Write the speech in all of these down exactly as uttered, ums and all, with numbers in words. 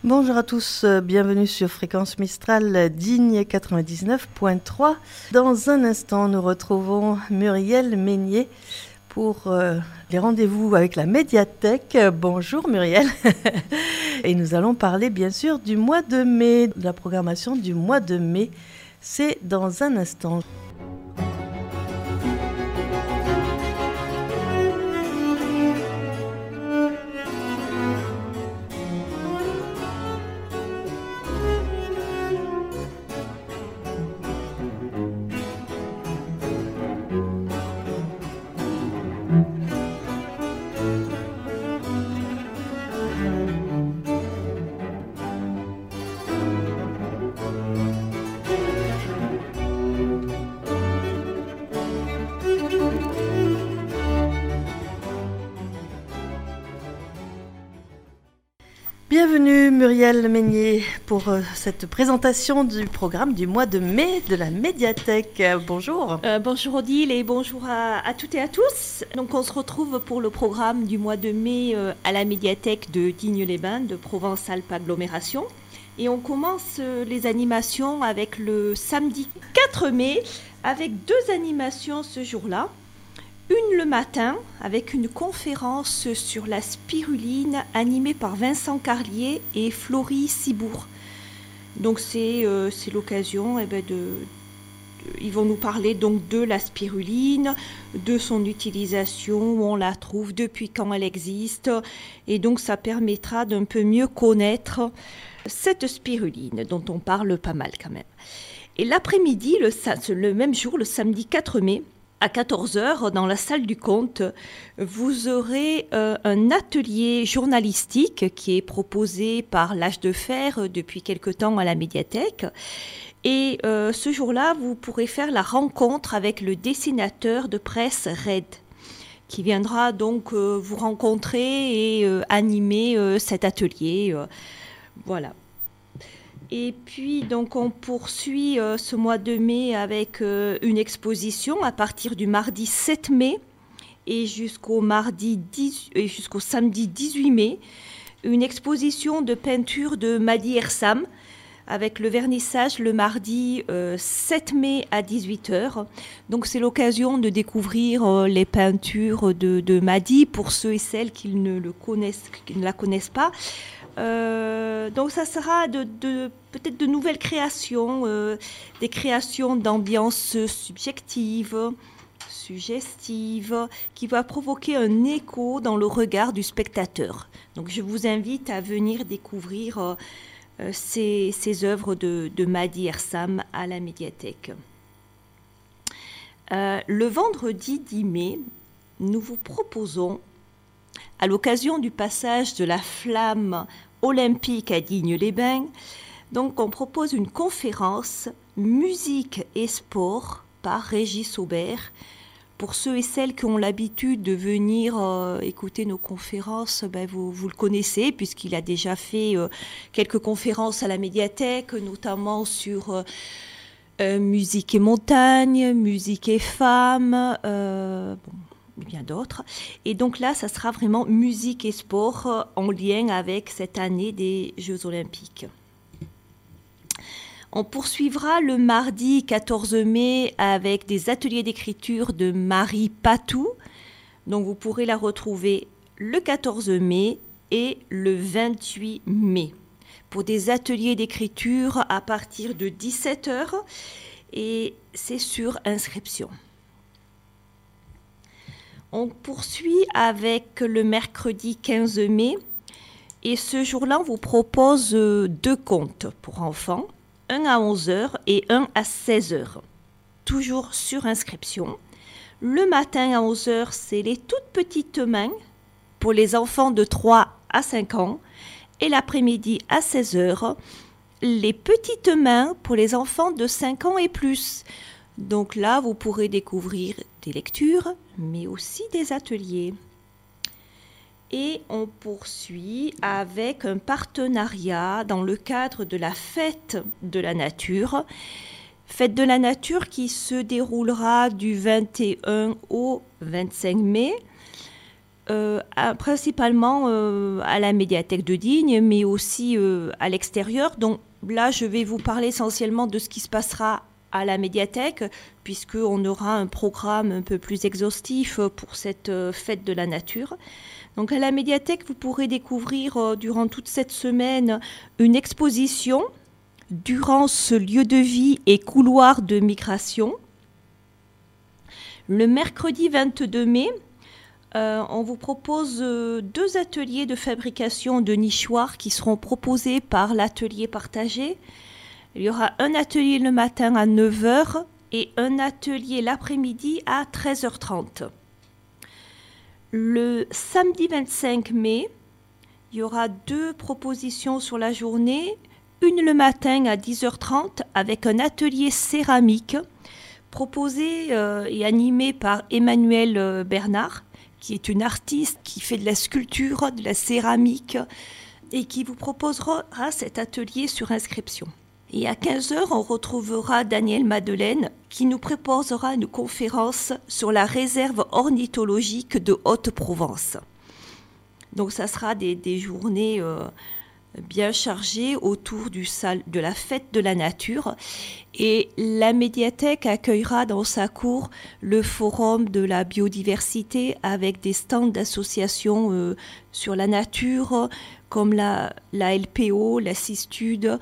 Bonjour à tous, euh, bienvenue sur Fréquence Mistral Digne quatre-vingt-dix-neuf point trois. Dans un instant, nous retrouvons Muriel Meignier pour euh, les rendez-vous avec la médiathèque. Bonjour Muriel. Et nous allons parler bien sûr du mois de mai, de la programmation du mois de mai. C'est dans un instant. Bienvenue Muriel Meignier pour euh, cette présentation du programme du mois de mai de la médiathèque. Euh, bonjour. Euh, bonjour Odile et bonjour à, à toutes et à tous. Donc on se retrouve pour le programme du mois de mai euh, à la médiathèque de Digne-les-Bains de Provence-Alpes Agglomération. Et on commence euh, les animations avec le samedi quatre mai avec deux animations ce jour-là. Une le matin, avec une conférence sur la spiruline animée par Vincent Carlier et Florie Cibourg. Donc c'est, euh, c'est l'occasion eh ben, de, de... Ils vont nous parler donc de la spiruline, de son utilisation, où on la trouve, depuis quand elle existe. Et donc ça permettra d'un peu mieux connaître cette spiruline, dont on parle pas mal quand même. Et l'après-midi, le, le même jour, le samedi quatre mai, à quatorze heures, dans la salle du Comte, vous aurez euh, un atelier journalistique qui est proposé par l'Âge de Fer depuis quelque temps à la médiathèque. Et euh, ce jour-là, vous pourrez faire la rencontre avec le dessinateur de presse Red, qui viendra donc euh, vous rencontrer et euh, animer euh, cet atelier. Euh, voilà. Et puis, donc, on poursuit euh, ce mois de mai avec euh, une exposition à partir du mardi sept mai et jusqu'au, mardi dix, et jusqu'au samedi dix-huit mai. Une exposition de peinture de Madi Ersam avec le vernissage le mardi euh, sept mai à dix-huit heures. Donc, c'est l'occasion de découvrir euh, les peintures de, de Madi pour ceux et celles qui ne, le connaissent, qui ne la connaissent pas. Euh, donc ça sera de, de, peut-être de nouvelles créations, euh, des créations d'ambiance subjective, suggestive, qui va provoquer un écho dans le regard du spectateur. Donc je vous invite à venir découvrir euh, ces, ces œuvres de, de Madi Ersam à la médiathèque. Euh, le vendredi dix mai, nous vous proposons, à l'occasion du passage de la flamme olympique à Digne-les-Bains, donc on propose une conférence musique et sport par Régis Aubert. Pour ceux et celles qui ont l'habitude de venir euh, écouter nos conférences, ben vous, vous le connaissez puisqu'il a déjà fait euh, quelques conférences à la médiathèque, notamment sur euh, euh, musique et montagne, musique et femmes, euh, bon, bien d'autres. Et donc là, ça sera vraiment musique et sport euh, en lien avec cette année des Jeux Olympiques. On poursuivra le mardi quatorze mai avec des ateliers d'écriture de Marie Patou. Donc vous pourrez la retrouver le quatorze mai et le vingt-huit mai pour des ateliers d'écriture à partir de dix-sept heures et c'est sur inscription. On poursuit avec le mercredi quinze mai et ce jour-là, on vous propose deux contes pour enfants, un à onze heures et un à seize heures, toujours sur inscription. Le matin à onze heures, c'est les toutes petites mains pour les enfants de trois à cinq ans et l'après-midi à seize heures, les petites mains pour les enfants de cinq ans et plus. Donc là, vous pourrez découvrir des lectures, mais aussi des ateliers. Et on poursuit avec un partenariat dans le cadre de la Fête de la Nature. Fête de la Nature qui se déroulera du vingt et un au vingt-cinq mai. euh, à, principalement euh, à la médiathèque de Digne, mais aussi euh, à l'extérieur. Donc là, je vais vous parler essentiellement de ce qui se passera à la médiathèque, puisqu'on aura un programme un peu plus exhaustif pour cette euh, fête de la nature. Donc à la médiathèque, vous pourrez découvrir euh, durant toute cette semaine une exposition durant ce lieu de vie et couloir de migration. Le mercredi vingt-deux mai, euh, on vous propose euh, deux ateliers de fabrication de nichoirs qui seront proposés par l'atelier partagé. Il y aura un atelier le matin à neuf heures et un atelier l'après-midi à treize heures trente. Le samedi vingt-cinq mai, il y aura deux propositions sur la journée. Une le matin à dix heures trente avec un atelier céramique proposé euh, et animé par Emmanuelle euh, Bernard, qui est une artiste qui fait de la sculpture, de la céramique et qui vous proposera cet atelier sur inscription. Et à quinze heures, on retrouvera Daniel Madeleine qui nous proposera une conférence sur la réserve ornithologique de Haute-Provence. Donc ça sera des, des journées euh, bien chargées autour du salle, de la fête de la nature. Et la médiathèque accueillera dans sa cour le forum de la biodiversité avec des stands d'associations euh, sur la nature comme la, la L P O, la Cistude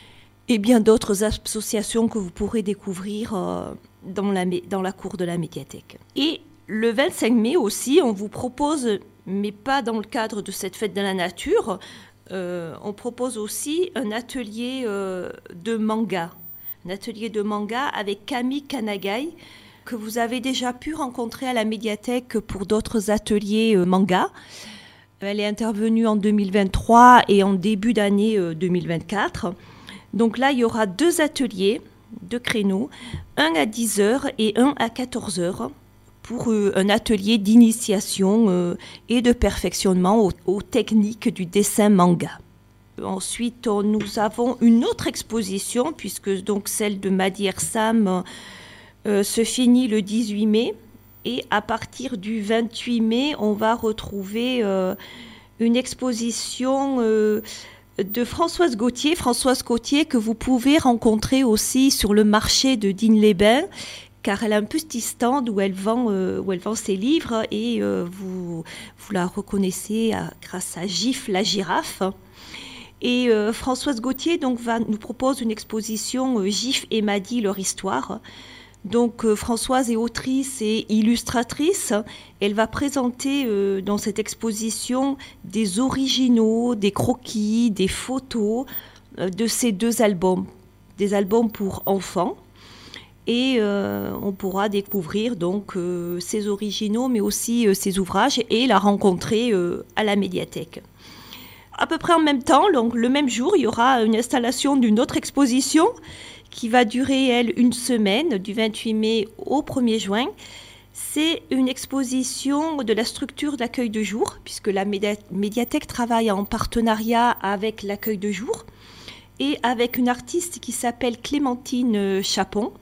et bien d'autres associations que vous pourrez découvrir euh, dans, la, dans la cour de la médiathèque. Et le vingt-cinq mai aussi, on vous propose, mais pas dans le cadre de cette fête de la nature, euh, on propose aussi un atelier euh, de manga. Un atelier de manga avec Camille Kanagai, que vous avez déjà pu rencontrer à la médiathèque pour d'autres ateliers euh, manga. Elle est intervenue en deux mille vingt-trois et en début d'année euh, deux mille vingt-quatre. Donc là, il y aura deux ateliers, deux créneaux, un à dix heures et un à quatorze heures pour euh, un atelier d'initiation euh, et de perfectionnement aux, aux techniques du dessin manga. Ensuite, on, nous avons une autre exposition, puisque donc celle de Madi Ersam euh, se finit le dix-huit mai. Et à partir du vingt-huit mai, on va retrouver euh, une exposition euh, de Françoise Gauthier. Françoise Gauthier que vous pouvez rencontrer aussi sur le marché de Digne-les-Bains, car elle a un petit stand où elle vend, euh, où elle vend ses livres et euh, vous, vous la reconnaissez à, grâce à Gif la girafe. Et euh, Françoise Gauthier donc, va, nous propose une exposition euh, Gif et Madi, leur histoire. Donc euh, Françoise est autrice et illustratrice. Elle va présenter euh, dans cette exposition des originaux, des croquis, des photos euh, de ces deux albums, des albums pour enfants. Et euh, on pourra découvrir donc euh, ces originaux, mais aussi euh, ces ouvrages et la rencontrer euh, à la médiathèque. À peu près en même temps, donc le même jour, il y aura une installation d'une autre exposition qui va durer, elle, une semaine, du vingt-huit mai au premier juin. C'est une exposition de la structure d'accueil de jour, puisque la médiathèque travaille en partenariat avec l'accueil de jour et avec une artiste qui s'appelle Clémentine Chapon.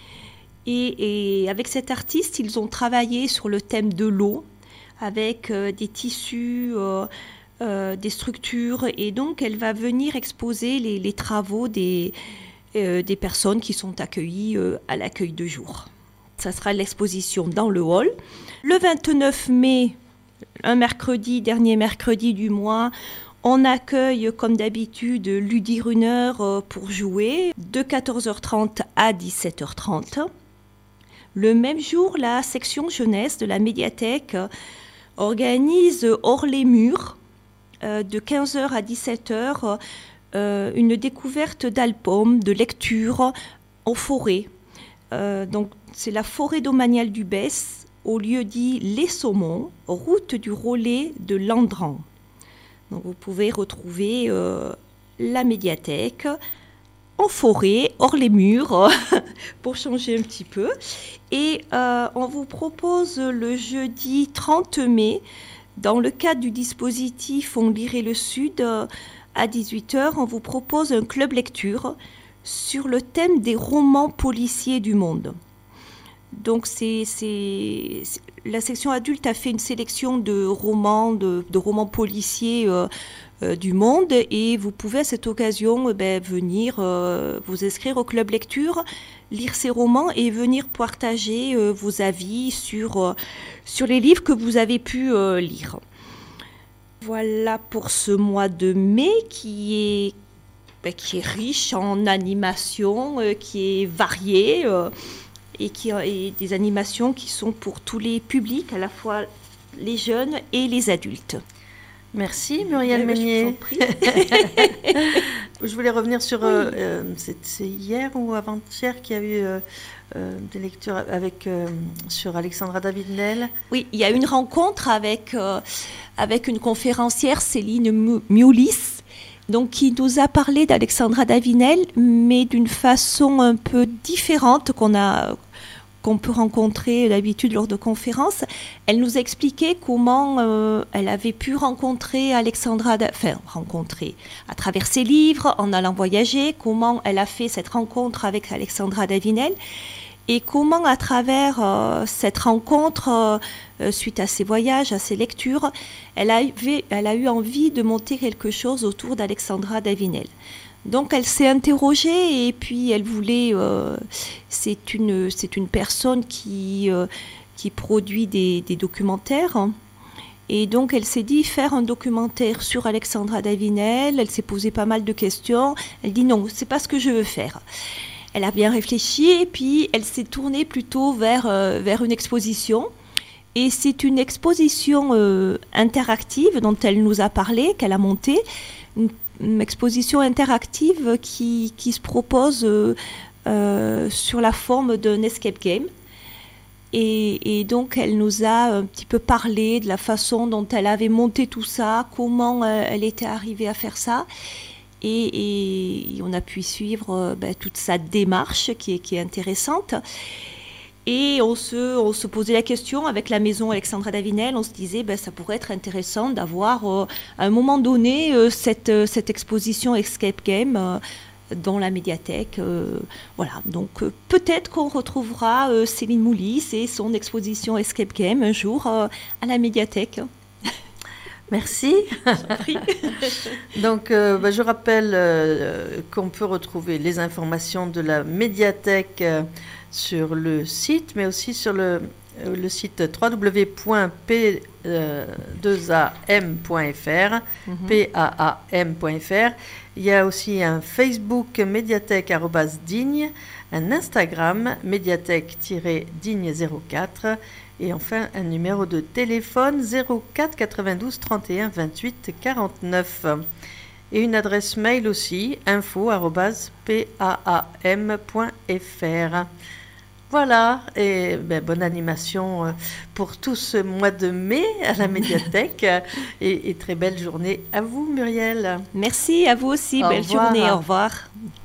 Et, et avec cette artiste, ils ont travaillé sur le thème de l'eau, avec euh, des tissus, euh, euh, des structures. Et donc, elle va venir exposer les, les travaux des... Euh, des personnes qui sont accueillies euh, à l'accueil de jour. Ça sera l'exposition dans le hall. Le vingt-neuf mai, un mercredi, dernier mercredi du mois, on accueille comme d'habitude Ludi Runner euh, pour jouer de quatorze heures trente à dix-sept heures trente. Le même jour, la section jeunesse de la médiathèque organise hors les murs euh, de quinze heures à dix-sept heures Euh, une découverte d'albums, de lecture en forêt. Euh, donc, c'est la forêt domaniale du Besse, au lieu dit Les Saumons, route du Rollet de Landran. Donc, vous pouvez retrouver euh, la médiathèque en forêt, hors les murs, pour changer un petit peu. Et euh, on vous propose le jeudi trente mai, dans le cadre du dispositif On lirait le Sud, euh, à dix-huit heures, on vous propose un club lecture sur le thème des romans policiers du monde. Donc, c'est, c'est, c'est, la section adulte a fait une sélection de romans, de, de romans policiers euh, euh, du monde, et vous pouvez à cette occasion euh, ben, venir euh, vous inscrire au club lecture, lire ces romans et venir partager euh, vos avis sur, euh, sur les livres que vous avez pu euh, lire. Voilà pour ce mois de mai qui est, ben, qui est riche en animations, euh, qui est varié. Euh, et qui et des animations qui sont pour tous les publics, à la fois les jeunes et les adultes. Merci Muriel Meignet. Je voulais revenir sur, oui. euh, c'est, c'est hier ou avant-hier qu'il y a eu euh, euh, des lectures avec, euh, sur Alexandra David-Nel. Oui, il y a eu une rencontre avec, euh, avec une conférencière, Céline Mioulis, donc, qui nous a parlé d'Alexandra David-Nel, mais d'une façon un peu différente qu'on a, qu'on peut rencontrer d'habitude lors de conférences. Elle nous a expliqué comment euh, elle avait pu rencontrer Alexandra, enfin rencontrer à travers ses livres, en allant voyager, comment elle a fait cette rencontre avec Alexandra David-Nel, et comment à travers euh, cette rencontre, euh, suite à ses voyages, à ses lectures, elle a, eu, elle a eu envie de monter quelque chose autour d'Alexandra David-Nel. Donc elle s'est interrogée et puis elle voulait, euh, c'est une, c'est une personne qui, euh, qui produit des, des documentaires, hein. Et donc elle s'est dit faire un documentaire sur Alexandra David-Nel. Elle s'est posé pas mal de questions. Elle dit non, c'est pas ce que je veux faire. Elle a bien réfléchi et puis elle s'est tournée plutôt vers, euh, vers une exposition. Et c'est une exposition euh, interactive dont elle nous a parlé, qu'elle a montée. Une, une exposition interactive qui, qui se propose euh, euh, sur la forme d'un escape game. Et, et donc elle nous a un petit peu parlé de la façon dont elle avait monté tout ça, comment euh, elle était arrivée à faire ça. Et, et on a pu suivre ben, toute sa démarche qui est, qui est intéressante. Et on se, on se posait la question avec la maison Alexandra David-Nel, on se disait ben, ça pourrait être intéressant d'avoir euh, à un moment donné euh, cette, euh, cette exposition Escape Game euh, dans la médiathèque. Euh, voilà, donc euh, peut-être qu'on retrouvera euh, Céline Mioulis et son exposition Escape Game un jour euh, à la médiathèque. Merci. Donc, euh, bah, je rappelle euh, qu'on peut retrouver les informations de la médiathèque euh, sur le site, mais aussi sur le, euh, le site w w w point p deux a m point f r, mm-hmm. p a a m point f r. Il y a aussi un Facebook médiathèque arobase digne, un Instagram médiathèque-digne zéro quatre. Et enfin, un numéro de téléphone zéro quatre quatre-vingt-douze trente et un vingt-huit quarante-neuf. Et une adresse mail aussi, info arobase p a a m point f r. Voilà, et ben, bonne animation pour tout ce mois de mai à la médiathèque. et, et très belle journée à vous, Muriel. Merci, à vous aussi, Au belle revoir. journée, au revoir.